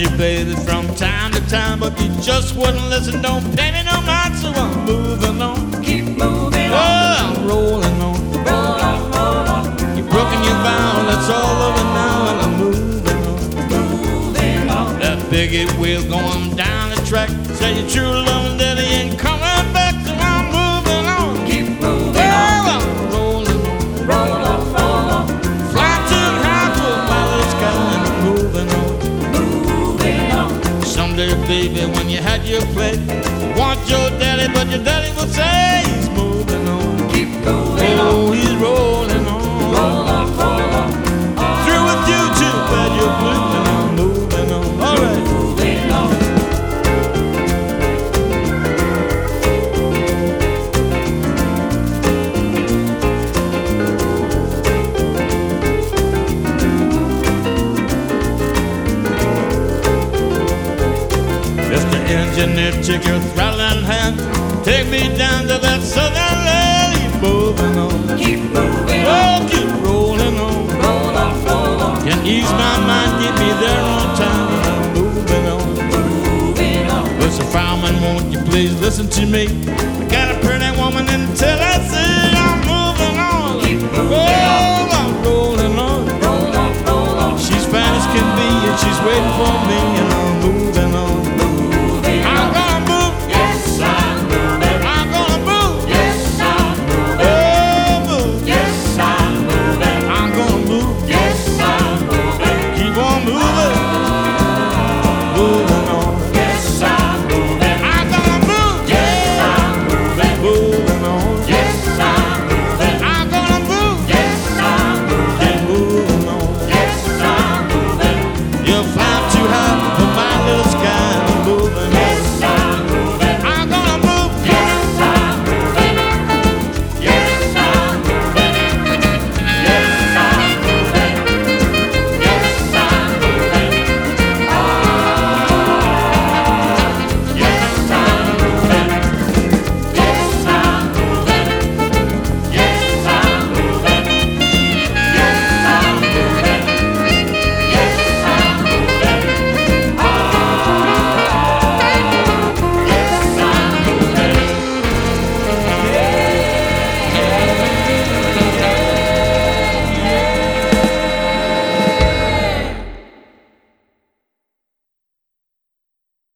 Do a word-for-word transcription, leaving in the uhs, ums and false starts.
you, baby, from time to time, but you just wouldn't listen. Don't pay me no mind, so I'm moving on. Keep moving Oh, on. I'm rolling on. Roll on, roll on. You've broken your vow, that's all over now, and I'm moving on. Moving on. That biggie wheel going down the track. Say your true love and daddy ain't coming back, so I'm moving on. Keep moving Oh, on. I'm rolling on. Roll on, roll on. Fly too high to a violet sky, and I'm moving on. Moving on. Someday, baby, when you had your play, you want your daddy, but your daddy will say he's moving on. Keep moving on. Oh, he's rolling on. Roll on, roll on. Through with you, too bad you're blue, and I'm moving on. All right. Moving on. Mister Engineer, take your throttling hand, take me down to that southern land. He's moving on. Keep moving on. Oh, keep rolling on. Roll on, roll on. Can ease my mind, get me there on time, and I'm moving on. Moving on. Mister Fireman, won't you please listen to me? I got a pretty woman in Tennessee. I'm moving on. Keep moving Oh, I'm rolling on. Roll on, roll on. She's fine as can be, and she's waiting for me.